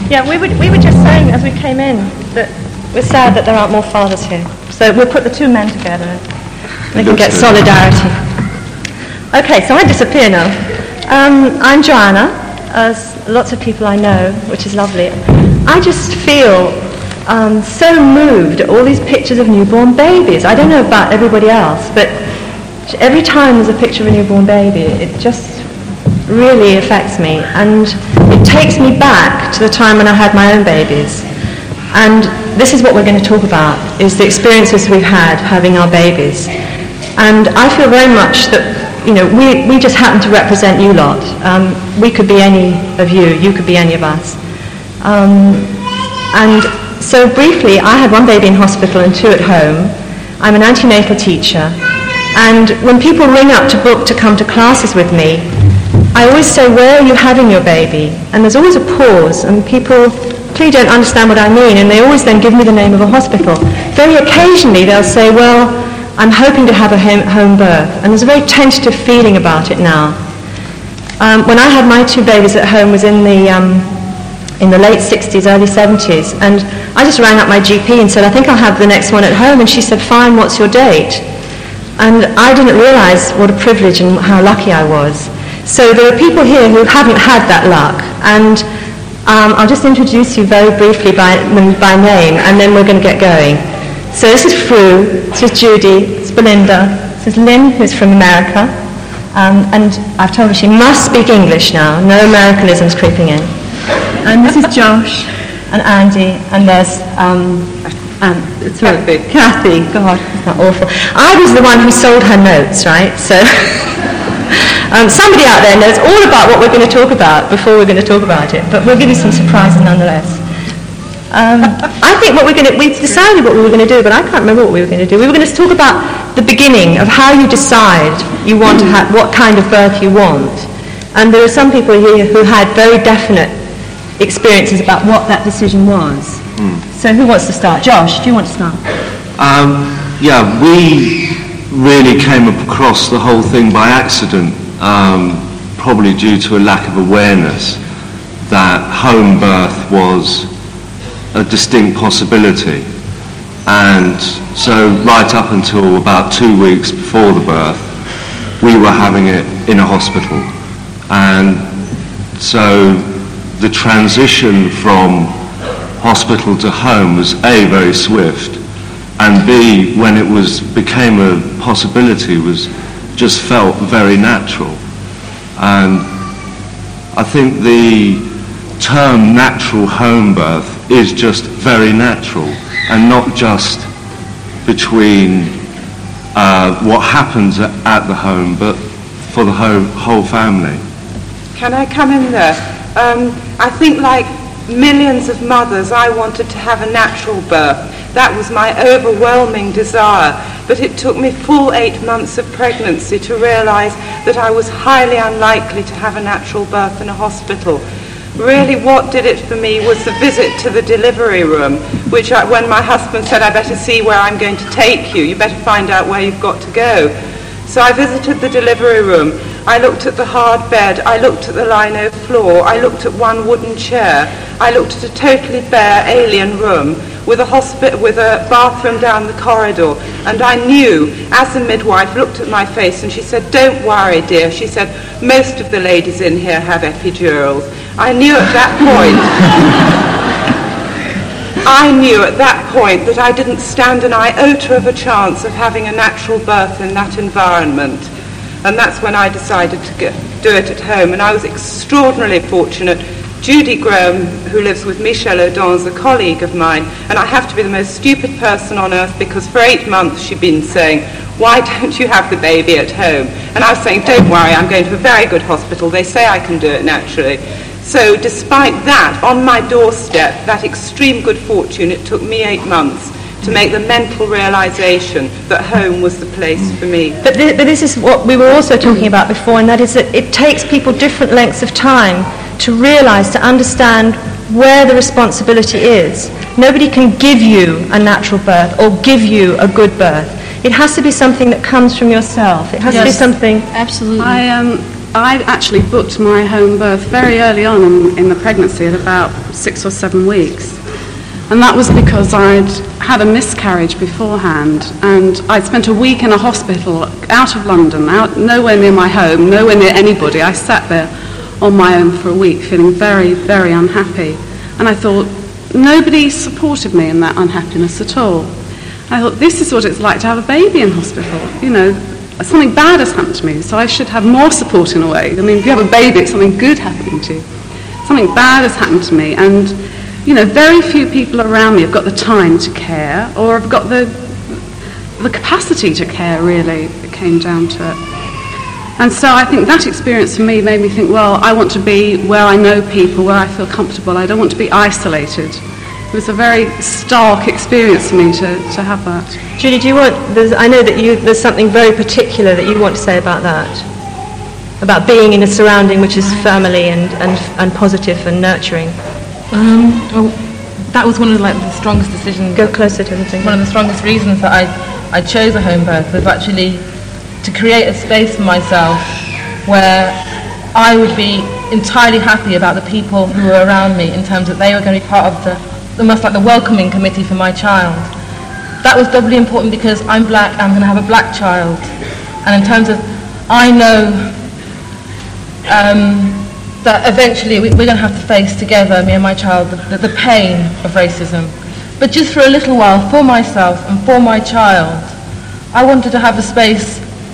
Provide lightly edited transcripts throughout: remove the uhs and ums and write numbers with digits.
Yeah, we were just saying as we came in that we're sad that there aren't more fathers here. So we'll put the two men together and we can get solidarity. Okay, so I disappear now. I'm Joanna, as lots of people I know, which is lovely. I just feel so moved at all these pictures of newborn babies. I don't know about everybody else, but every time there's a picture of a newborn baby, it just really affects me. And it takes me back to the time when I had my own babies. And this is what we're going to talk about, is the experiences we've had having our babies. And I feel very much that, you know, we just happen to represent you lot. We could be any of you, you could be any of us. And so briefly, I had one baby in hospital and two at home. I'm an antenatal teacher. And when people ring up to book to come to classes with me, I always say, where are you having your baby? And there's always a pause, and people clearly don't understand what I mean, and they always then give me the name of a hospital. Very occasionally they'll say, well, I'm hoping to have a home birth. And there's a very tentative feeling about it now. When I had my two babies at home was in the late 60s, early 70s, and I just rang up my GP and said, I think I'll have the next one at home, and she said, fine, what's your date? And I didn't realise what a privilege and how lucky I was. So there are people here who haven't had that luck, and I'll just introduce you very briefly by name, and then we're going to get going. So this is Fru, this is Judy, this is Belinda, this is Lynn, who's from America, and I've told her she must speak English now, no Americanisms creeping in. And this is Josh, and Andy, and there's Kathy. God, isn't that awful? I was the one who sold her notes, right? So somebody out there knows all about what we're going to talk about before we're going to talk about it, but we'll give you some surprises nonetheless. I think we've decided what we were going to do, but I can't remember what we were going to do. We were going to talk about the beginning of how you decide you want to have, what kind of birth you want. And there are some people here who had very definite experiences about what that decision was. So who wants to start? Josh, do you want to start? Yeah, we really came across the whole thing by accident, probably due to a lack of awareness that home birth was a distinct possibility. And so right up until about 2 weeks before the birth, we were having it in a hospital. And so the transition from hospital to home was A, very swift, and B, when it became a possibility, was just felt very natural. And I think the term natural home birth is just very natural, and not just between what happens at the home, but for the whole family. Can I come in there? I think, like millions of mothers, I wanted to have a natural birth. That was my overwhelming desire. But it took me full 8 months of pregnancy to realise that I was highly unlikely to have a natural birth in a hospital. Really, what did it for me was the visit to the delivery room, which when my husband said, I better see where I'm going to take you, you better find out where you've got to go. So I visited the delivery room. I looked at the hard bed, I looked at the lino floor, I looked at one wooden chair, I looked at a totally bare alien room with a bathroom down the corridor, and I knew, as the midwife looked at my face and she said, don't worry dear, she said, most of the ladies in here have epidurals. I knew at that point that I didn't stand an iota of a chance of having a natural birth in that environment. And that's when I decided to do it at home. And I was extraordinarily fortunate. Judy Graham, who lives with Michel Audin, is a colleague of mine, and I have to be the most stupid person on earth because for 8 months she'd been saying, why don't you have the baby at home? And I was saying, don't worry, I'm going to a very good hospital. They say I can do it naturally. So despite that, on my doorstep, that extreme good fortune, it took me 8 months to make the mental realisation that home was the place for me. But this is what we were also talking about before, and that is that it takes people different lengths of time to realise, to understand where the responsibility is. Nobody can give you a natural birth or give you a good birth. It has to be something that comes from yourself. It has to be something... Absolutely. I actually booked my home birth very early on in the pregnancy at about 6 or 7 weeks. And that was because I'd had a miscarriage beforehand, and I'd spent a week in a hospital out of London, nowhere near my home, nowhere near anybody. I sat there on my own for a week feeling very, very unhappy. And I thought, nobody supported me in that unhappiness at all. I thought, this is what it's like to have a baby in hospital. You know, something bad has happened to me, so I should have more support in a way. I mean, if you have a baby, it's something good happening to you. Something bad has happened to me, and you know, very few people around me have got the time to care, or have got the capacity to care, really, it came down to it. And so I think that experience for me made me think, well, I want to be where I know people, where I feel comfortable. I don't want to be isolated. It was a very stark experience for me to have that. Judy, I know that there's something very particular that you want to say about that, about being in a surrounding which is family and positive and nurturing. Well, that was one of the strongest decisions. Go closer to the thing. One of the strongest reasons that I chose a home birth was actually to create a space for myself where I would be entirely happy about the people who were around me, in terms that they were going to be part of almost like the welcoming committee for my child. That was doubly important because I'm black, I'm going to have a black child, and in terms of, I know that eventually we're going to have to face together, me and my child, the pain of racism. But just for a little while, for myself and for my child, I wanted to have a space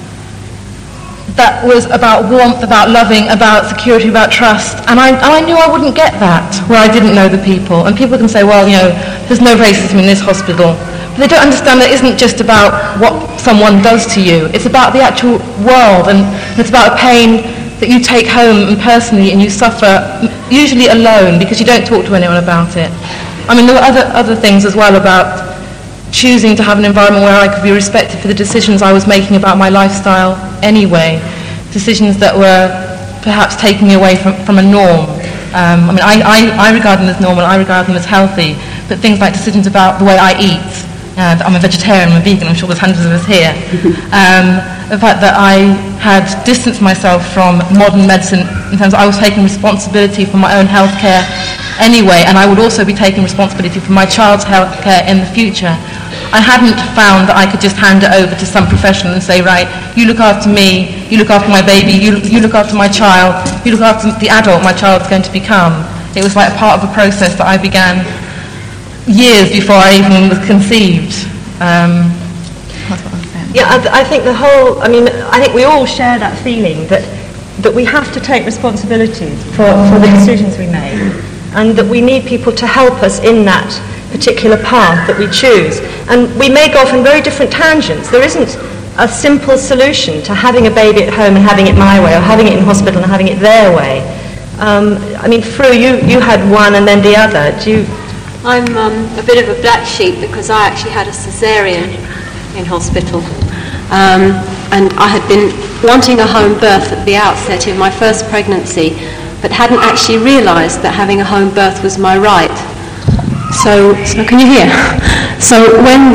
that was about warmth, about loving, about security, about trust. And I knew I wouldn't get that where I didn't know the people. And people can say, well, you know, there's no racism in this hospital. But they don't understand that it isn't just about what someone does to you. It's about the actual world, and it's about a pain that you take home and personally, and you suffer, usually alone, because you don't talk to anyone about it. I mean, there were other things as well about choosing to have an environment where I could be respected for the decisions I was making about my lifestyle anyway, decisions that were perhaps taking me away from a norm. I mean, I regard them as normal, I regard them as healthy, but things like decisions about the way I eat. I'm a vegetarian, I'm a vegan, I'm sure there's hundreds of us here. The fact that I had distanced myself from modern medicine in terms of I was taking responsibility for my own healthcare anyway, and I would also be taking responsibility for my child's healthcare in the future. I hadn't found that I could just hand it over to some professional and say, right, you look after me, you look after my baby, you look after my child, you look after the adult my child's going to become. It was like part of a process that I began years before I even was conceived. That's what I'm saying. Yeah, I think I think we all share that feeling that we have to take responsibilities for the decisions we make, and that we need people to help us in that particular path that we choose. And we may go off in very different tangents. There isn't a simple solution to having a baby at home and having it my way, or having it in hospital and having it their way. I mean, Fru, you had one and then the other. I'm a bit of a black sheep because I actually had a cesarean in hospital. And I had been wanting a home birth at the outset in my first pregnancy, but hadn't actually realised that having a home birth was my right. So can you hear? So when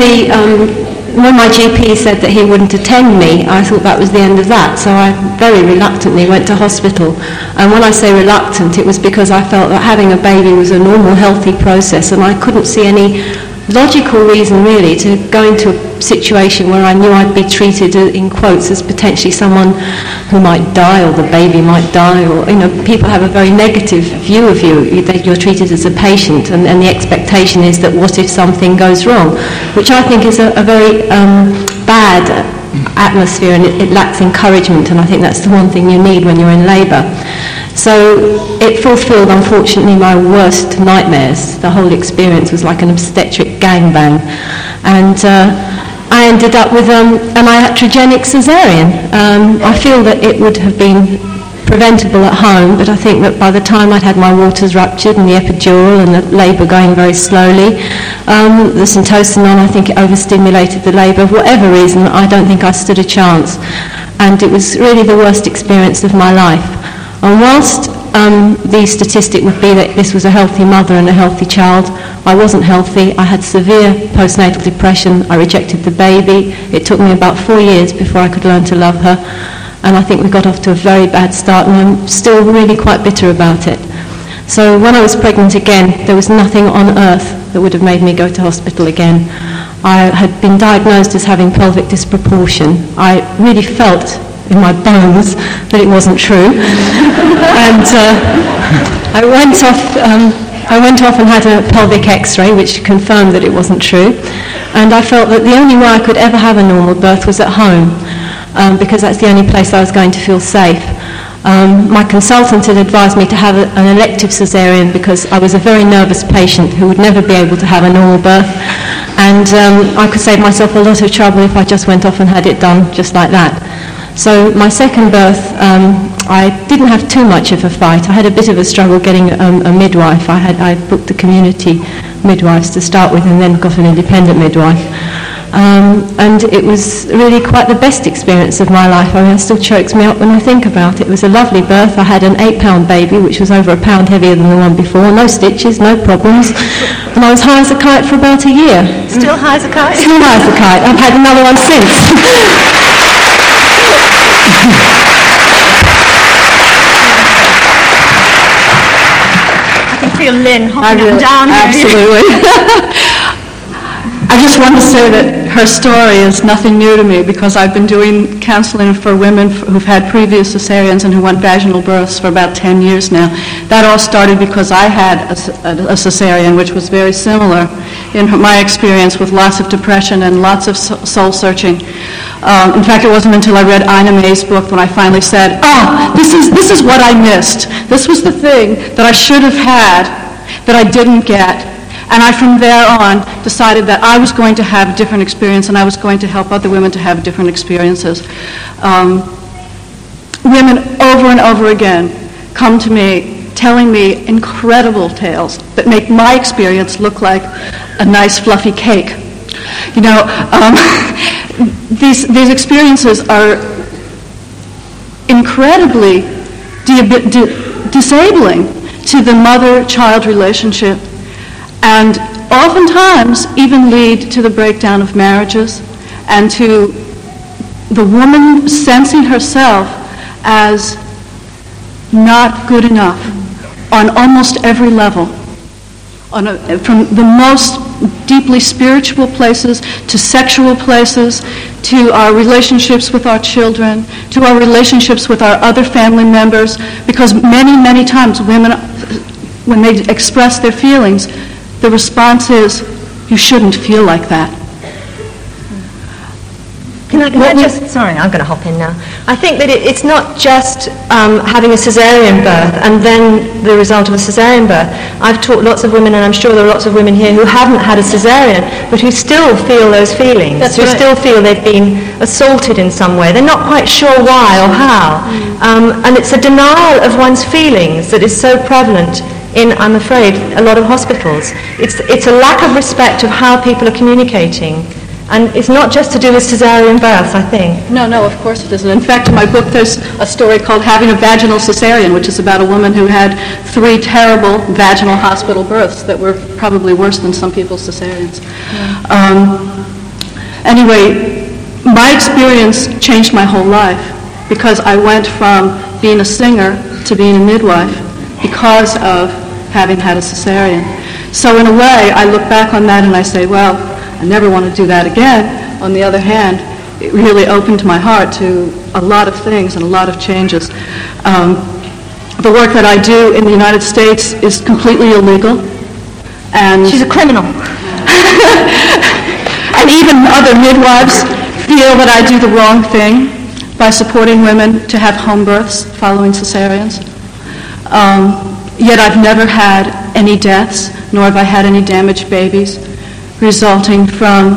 my GP said that he wouldn't attend me, I thought that was the end of that. So I very reluctantly went to hospital. And when I say reluctant, it was because I felt that having a baby was a normal, healthy process, and I couldn't see any logical reason really to go into a situation where I knew I'd be treated, in quotes, as potentially someone who might die, or the baby might die, or, you know, people have a very negative view of you, that you're treated as a patient, and the expectation is that what if something goes wrong, which I think is a very bad atmosphere, and it lacks encouragement, and I think that's the one thing you need when you're in labour. So it fulfilled, unfortunately, my worst nightmares. The whole experience was like an obstetric gangbang. And I ended up with an iatrogenic caesarean. I feel that it would have been preventable at home, but I think that by the time I'd had my waters ruptured and the epidural and the labour going very slowly, the syntocinon, I think it overstimulated the labour. For whatever reason, I don't think I stood a chance. And it was really the worst experience of my life. And whilst the statistic would be that this was a healthy mother and a healthy child, I wasn't healthy. I had severe postnatal depression. I rejected the baby. It took me about 4 years before I could learn to love her. And I think we got off to a very bad start, and I'm still really quite bitter about it. So when I was pregnant again, there was nothing on earth that would have made me go to hospital again. I had been diagnosed as having pelvic disproportion. I really felt in my bones that it wasn't true. And I went off and had a pelvic x-ray, which confirmed that it wasn't true. And I felt that the only way I could ever have a normal birth was at home, because that's the only place I was going to feel safe. My consultant had advised me to have an elective cesarean because I was a very nervous patient who would never be able to have a normal birth, and I could save myself a lot of trouble if I just went off and had it done just like that. So my second birth, I didn't have too much of a fight. I had a bit of a struggle getting a midwife. I booked the community midwives to start with and then got an independent midwife. And it was really quite the best experience of my life. I mean, it still chokes me up when I think about it. It was a lovely birth. I had an 8-pound baby, which was over a pound heavier than the one before. No stitches, no problems. And I was high as a kite for about a year. Still high as a kite? Still high as a kite. I've had another one since. I can feel Lynn hopping up and down here. Absolutely. I just want to say that her story is nothing new to me because I've been doing counseling for women who've had previous cesareans and who want vaginal births for about 10 years now. That all started because I had a cesarean, which was very similar in my experience, with lots of depression and lots of soul searching. In fact, it wasn't until I read Ina May's book when I finally said, this is what I missed. This was the thing that I should have had that I didn't get. And I, from there on, decided that I was going to have a different experience and I was going to help other women to have different experiences. Women over and over again come to me telling me incredible tales that make my experience look like a nice fluffy cake. You know, these experiences are incredibly disabling to the mother-child relationship, and oftentimes even lead to the breakdown of marriages and to the woman sensing herself as not good enough on almost every level, from the most deeply spiritual places to sexual places, to our relationships with our children, to our relationships with our other family members, because many, many times women, when they express their feelings, the response is, you shouldn't feel like that. Sorry, I'm going to hop in now. I think that it's not just having a cesarean birth and then the result of a cesarean birth. I've taught lots of women, and I'm sure there are lots of women here who haven't had a cesarean, but who still feel those feelings, still feel they've been assaulted in some way. They're not quite sure why or how. And it's a denial of one's feelings that is so prevalent in, I'm afraid, a lot of hospitals. It's a lack of respect of how people are communicating. And it's not just to do with cesarean births, I think. No, of course it isn't. In fact, in my book, there's a story called Having a Vaginal Cesarean, which is about a woman who had 3 terrible vaginal hospital births that were probably worse than some people's cesareans. Anyway, my experience changed my whole life because I went from being a singer to being a midwife because of having had a cesarean. So in a way, I look back on that and I say, well, I never want to do that again. On the other hand, it really opened my heart to a lot of things and a lot of changes. The work that I do in the United States is completely illegal. And she's a criminal. And even other midwives feel that I do the wrong thing by supporting women to have home births following cesareans. Yet I've never had any deaths, nor have I had any damaged babies resulting from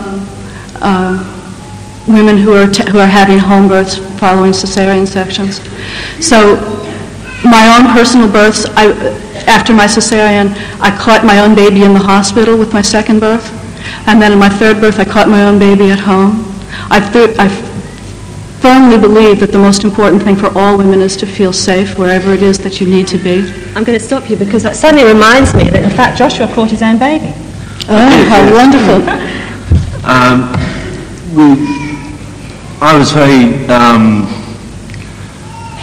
women who are having home births following cesarean sections. So my own personal births, after my cesarean, I caught my own baby in the hospital with my second birth, and then in my third birth, I caught my own baby at home. I firmly believe that the most important thing for all women is to feel safe wherever it is that you need to be. I'm going to stop you because that suddenly reminds me that, in fact, Joshua caught his own baby. Oh, how wonderful. I was very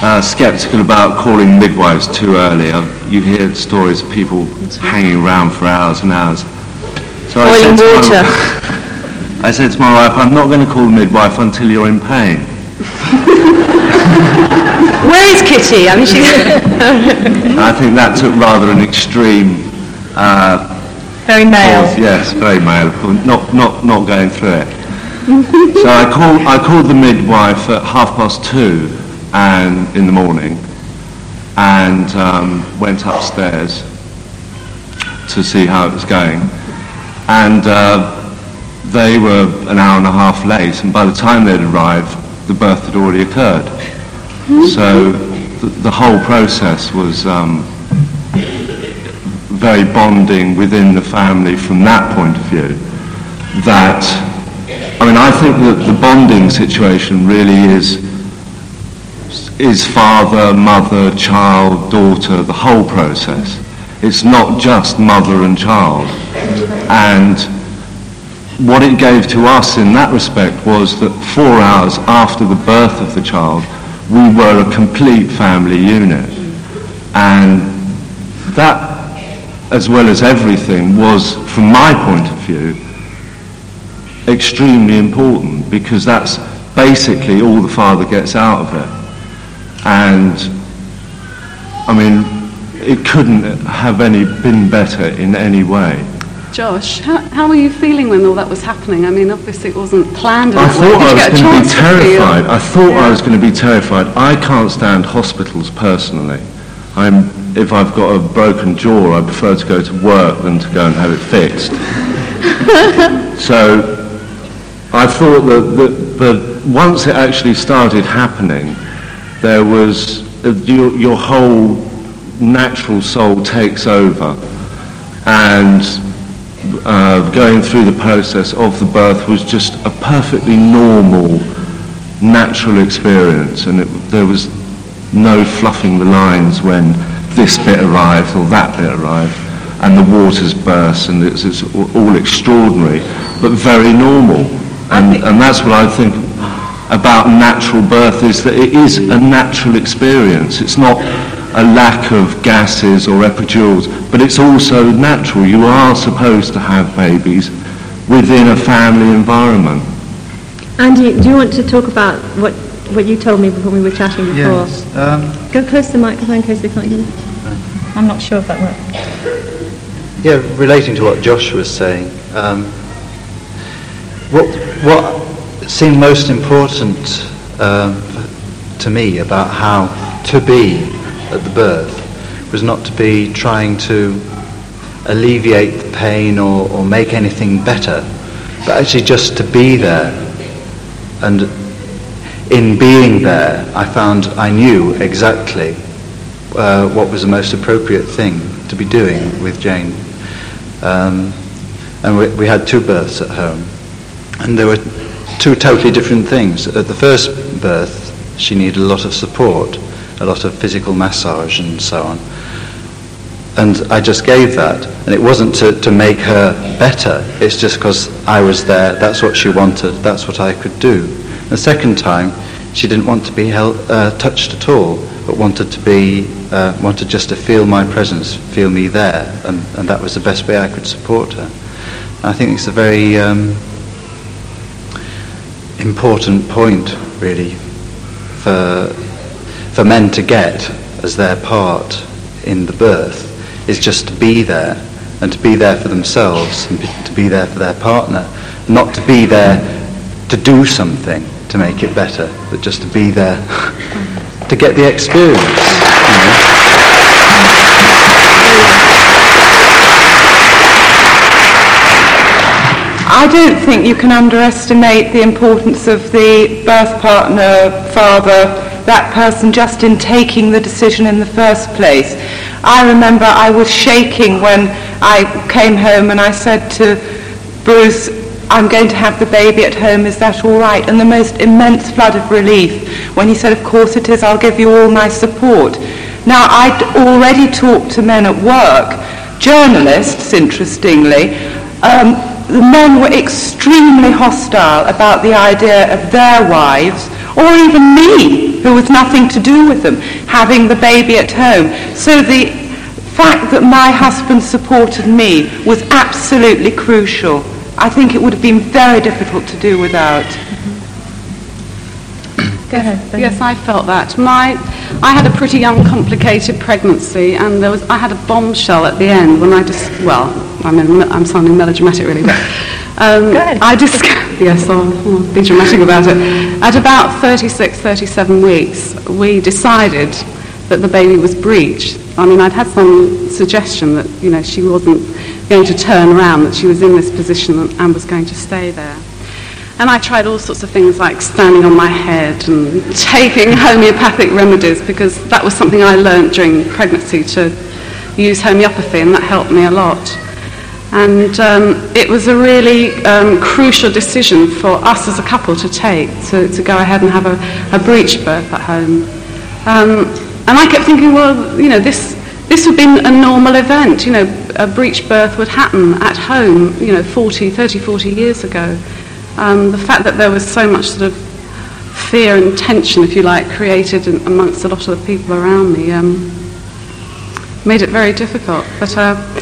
sceptical about calling midwives too early. You hear stories of people hanging around for hours and hours. So I said to my wife, I'm not going to call a midwife until you're in pain. Where is Kitty? I mean, I think that took rather an extreme. Very male. Yes, very male. Not going through it. So I called the midwife at 2:30 and in the morning, and went upstairs to see how it was going. And they were an hour and a half late, and by the time they'd arrived, the birth had already occurred. So the whole process was very bonding within the family from that point of view. I think that the bonding situation really is father, mother, child, daughter, the whole process. It's not just mother and child. And what it gave to us in that respect was that 4 hours after the birth of the child, we were a complete family unit. And that, as well as everything, was, from my point of view, extremely important, because that's basically all the father gets out of it. And it couldn't have been better in any way. Josh, how were you feeling when all that was happening? Obviously it wasn't planned. I thought I was going to be terrified. I thought I was going to be terrified. I can't stand hospitals personally. If I've got a broken jaw, I prefer to go to work than to go and have it fixed. So I thought that once it actually started happening, there was your whole natural soul takes over, and going through the process of the birth was just a perfectly normal, natural experience, and there was no fluffing the lines when this bit arrived or that bit arrived, and the waters burst, and it's all extraordinary, but very normal. And that's what I think about natural birth, is that it is a natural experience. It's not a lack of gases or epidurals, but it's also natural. You are supposed to have babies within a family environment. Andy, do you want to talk about what you told me before we were chatting before? Yes. Go close to the microphone in case they can't hear you. I'm not sure if that works. Yeah, relating to what Josh was saying, what seemed most important to me about how to be at the birth was not to be trying to alleviate the pain or make anything better, but actually just to be there. And in being there, I knew exactly what was the most appropriate thing to be doing with Jane. And we had 2 births at home, and there were 2 totally different things. At the first birth, she needed a lot of support, a lot of physical massage and so on. And I just gave that. And it wasn't to make her better, it's just because I was there, that's what she wanted, that's what I could do. The second time, she didn't want to be touched at all, but wanted just to feel my presence, feel me there, and that was the best way I could support her. I think it's a very important point, really, for men to get as their part in the birth, is just to be there, and to be there for themselves, and to be there for their partner, not to be there to do something to make it better, but just to be there to get the experience. I don't think you can underestimate the importance of the birth partner, father, that person just in taking the decision in the first place. I remember I was shaking when I came home and I said to Bruce, I'm going to have the baby at home, is that all right? And the most immense flood of relief when he said, of course it is, I'll give you all my support. Now, I'd already talked to men at work, journalists, interestingly. The men were extremely hostile about the idea of their wives Or even me, who was nothing to do with them, having the baby at home. So the fact that my husband supported me was absolutely crucial. I think it would have been very difficult to do without. Go ahead. Yes, I felt that. I had a pretty uncomplicated pregnancy, and I had a bombshell at the end when I'm sounding melodramatic really, but Go ahead. Yes, I'll be dramatic about it. At about 36, 37 weeks, we decided that the baby was breech. I mean, I'd had some suggestion that, she wasn't going to turn around, that she was in this position and was going to stay there. And I tried all sorts of things like standing on my head and taking homeopathic remedies, because that was something I learned during pregnancy, to use homeopathy, and that helped me a lot. And it was a really crucial decision for us as a couple to take, to go ahead and have a breech birth at home. And I kept thinking, this would be a normal event. A breech birth would happen at home, 30, 40 years ago. The fact that there was so much sort of fear and tension, if you like, created amongst a lot of the people around me made it very difficult. But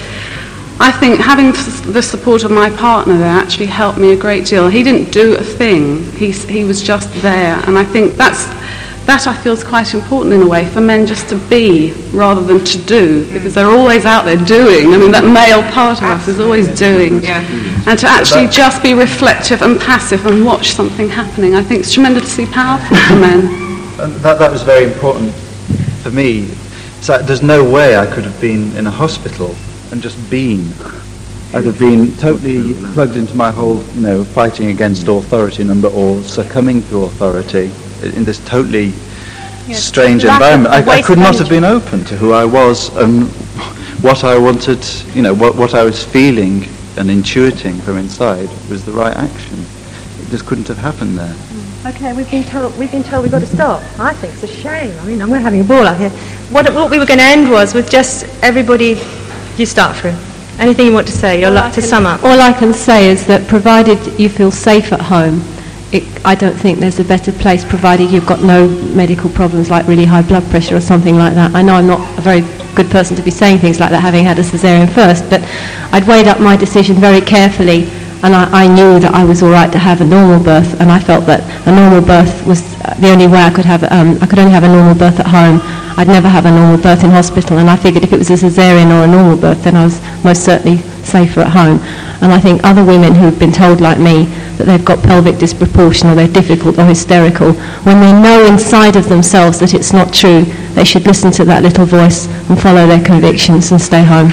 I think having the support of my partner there actually helped me a great deal. He didn't do a thing. He was just there. And I think that I feel is quite important in a way, for men just to be rather than to do, because they're always out there doing. I mean, that male part of us is always doing. Yeah. And to actually just be reflective and passive and watch something happening, I think it's tremendously powerful for men. And that was very important for me. So there's no way I could have been in a hospital and just been. I'd have been totally plugged into my whole, fighting against authority number, or succumbing to authority in this totally strange environment. I could not have been open to who I was and what I wanted, what I was feeling and intuiting from inside was the right action. It just couldn't have happened there. Okay, we've been told we've got to stop. I think it's a shame. I mean, we're having a ball out here. What we were going to end was with just everybody. You start through. Anything you want to say? To sum up. All I can say is that provided you feel safe at home, I don't think there's a better place, provided you've got no medical problems like really high blood pressure or something like that. I know I'm not a very good person to be saying things like that, having had a caesarean first, but I'd weighed up my decision very carefully, and I knew that I was all right to have a normal birth, and I felt that a normal birth was the only way I could have. I could only have a normal birth at home. I'd never have a normal birth in hospital, and I figured if it was a caesarean or a normal birth, then I was most certainly safer at home. And I think other women who've been told, like me, that they've got pelvic disproportion or they're difficult or hysterical, when they know inside of themselves that it's not true, they should listen to that little voice and follow their convictions and stay home.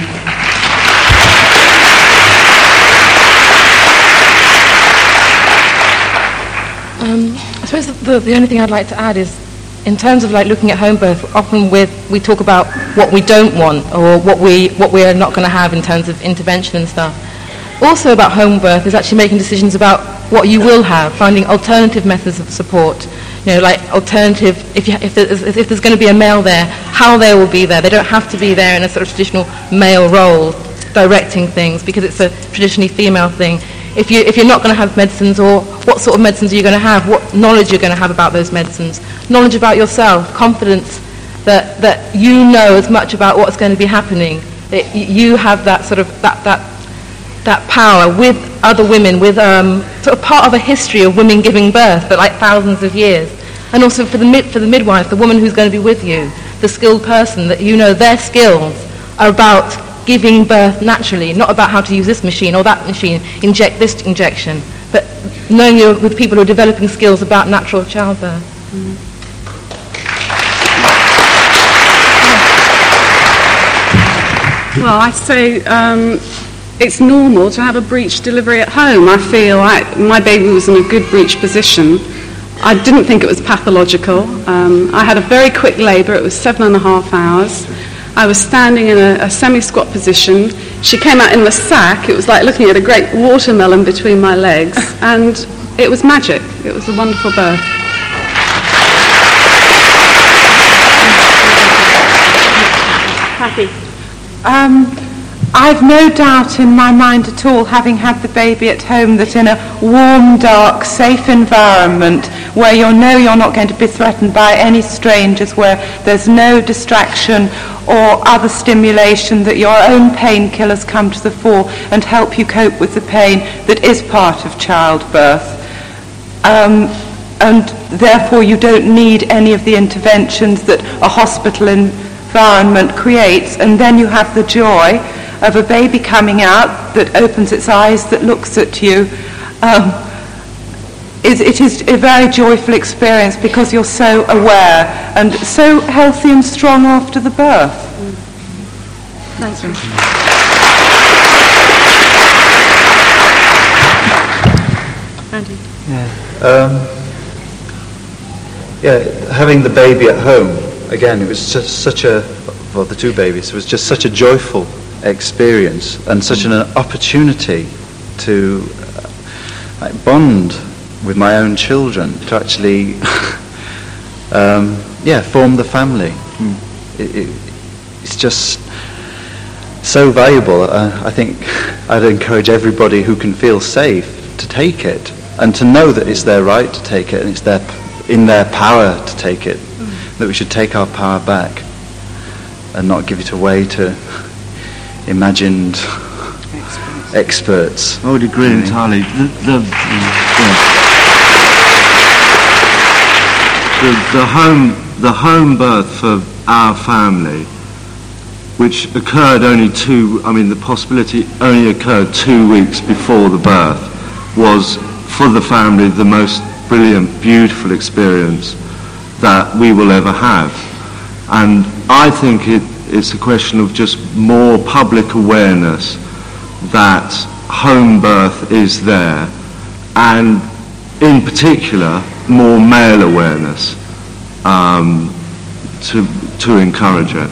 I suppose the only thing I'd like to add is, in terms of looking at home birth, often we talk about what we don't want, or what we are not going to have in terms of intervention and stuff. Also about home birth is actually making decisions about what you will have, finding alternative methods of support. Alternative, if there's going to be a male there, how they will be there. They don't have to be there in a sort of traditional male role, directing things, because it's a traditionally female thing. If you're not going to have medicines, or what sort of medicines are you going to have, what knowledge you're going to have about those medicines, knowledge about yourself, confidence that you know as much about what's going to be happening, that you have that sort of that power with other women, with sort of part of a history of women giving birth for thousands of years. And also for the midwife, the woman who's going to be with you, the skilled person, that their skills are about giving birth naturally, not about how to use this machine or that machine, inject this injection, but knowing you're with people who are developing skills about natural childbirth. Well, I say it's normal to have a breech delivery at home. I feel my baby was in a good breech position. I didn't think it was pathological. I had a very quick labour. It was 7.5 hours. I was standing in a semi-squat position. She came out in the sack. It was like looking at a great watermelon between my legs, and it was magic. It was a wonderful birth. Happy. I've no doubt in my mind at all, having had the baby at home, that in a warm, dark, safe environment where you know you're not going to be threatened by any strangers, where there's no distraction or other stimulation, that your own painkillers come to the fore and help you cope with the pain that is part of childbirth. And therefore you don't need any of the interventions that a hospital environment creates, and then you have the joy of a baby coming out that opens its eyes, that looks at you. It is a very joyful experience because you're so aware and so healthy and strong after the birth. Thanks. Andy? Having the baby at home, again, it was just such a, well, the two babies, it was just such a joyful experience and such an opportunity to bond with my own children, to actually form the family. It's just so valuable. I think I'd encourage everybody who can feel safe to take it, and to know that it's their right to take it and it's in their power to take it, that we should take our power back and not give it away to imagined experts. I would agree entirely. The home birth for our family, which occurred the possibility only occurred 2 weeks before the birth, was for the family the most brilliant, beautiful experience that we will ever have. And I think it's a question of just more public awareness that home birth is there, and in particular more male awareness to encourage it.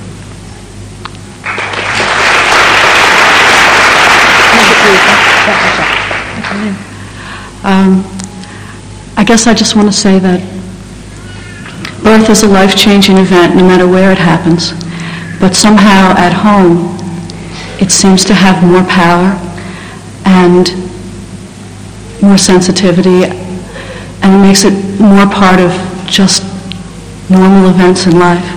I guess I just want to say that birth is a life-changing event no matter where it happens, but somehow at home it seems to have more power and more sensitivity, and it makes it more part of just normal events in life.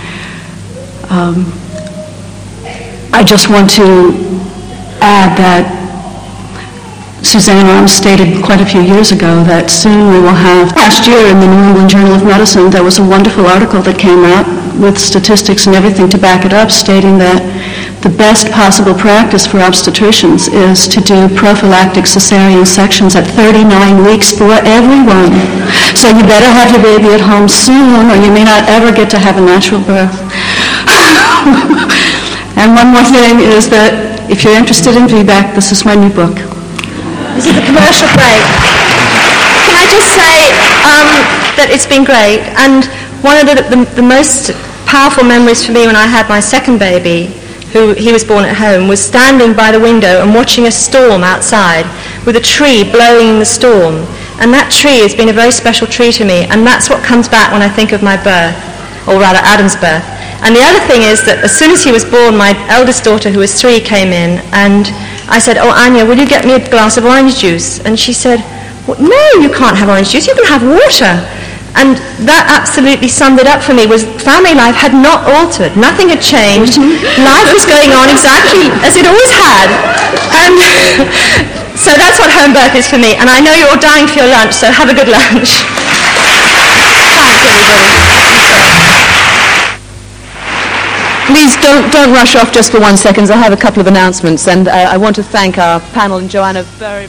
I just want to add that Suzanne Arms stated quite a few years ago that soon we will have, last year in the New England Journal of Medicine, there was a wonderful article that came out with statistics and everything to back it up, stating that the best possible practice for obstetricians is to do prophylactic cesarean sections at 39 weeks for everyone. So you better have your baby at home soon, or you may not ever get to have a natural birth. And one more thing is that if you're interested in VBAC, this is my new book. This is a commercial break. Can I just say that it's been great, and one of the most powerful memories for me when I had my second baby, he was born at home, was standing by the window and watching a storm outside with a tree blowing in the storm. And that tree has been a very special tree to me, and that's what comes back when I think of my birth, or rather Adam's birth. And the other thing is that as soon as he was born, my eldest daughter, who was 3, came in, and I said, "Oh, Anya, will you get me a glass of orange juice?" And she said, "Well, no, you can't have orange juice, you can have water." And that absolutely summed it up for me, was family life had not altered. Nothing had changed. Life was going on exactly as it always had. And so that's what home birth is for me. And I know you're all dying for your lunch, so have a good lunch. Thanks, everybody. Please don't rush off just for 1 second. I have a couple of announcements, and I want to thank our panel and Joanna very